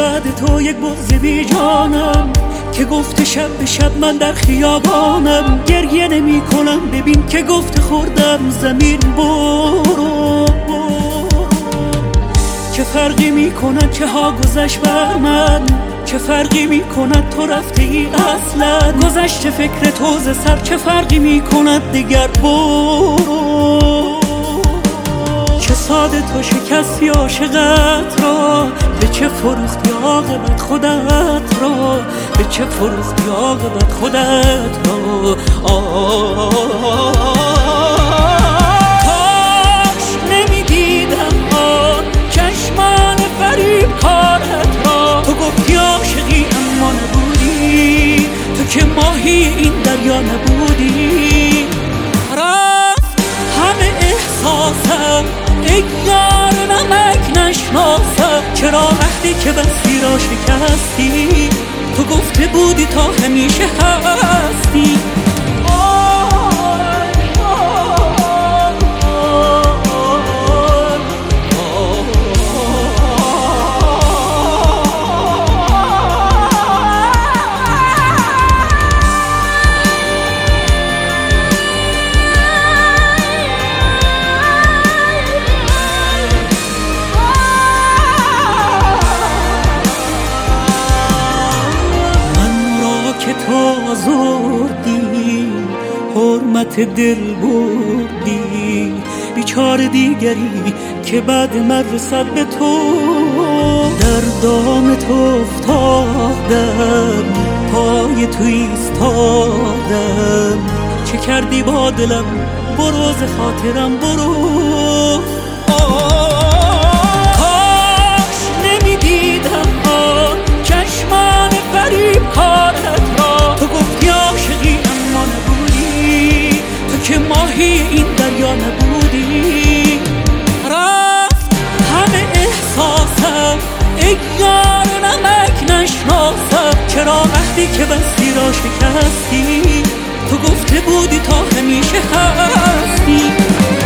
بعد تو یک بغض بی جانم که گفت شب به شب من در خیابانم. گریه نمی کنم ببین که گفت خوردم زمین برو. چه فرقی می کند چه ها گذشت بر من، چه فرقی می کند تو رفته ای اصلا. گذشت فکر تو ز سر چه فرقی می کند دیگر برو. چه ساده تو شکستی عاشقت را، به چه فروختی عاقبت خودت را، به چه فروختی عاقبت خودت را. کاش نمیدیدم آن چشمان فریب کارت را. تو گفتی عاشقی اما نبودی، تو که ماهی این دریا نبودی. رفت همه احساسم ای یار نمک نشناسم. چرا وقتی که بستی را شکستی، تو گفته بودی تا همیشه هستی. تو آزردی حرمت دل بردی، بیچاره دیگری که بعد من رسد به تو. در دام تو افتادم پای تو ایستادم. چه کردی با دلم برو ز خاطرم برو. کاش نمیدیدم آن چشمان فریب کارت را. تو گفتی عاشقی اما نبودی، تو که ماهی این دریا نبودی. رفت همه احساسم ای یار نمک نشناسم. چرا وقتی که بستی را شکستی، تو گفته بودی تا همیشه هستی.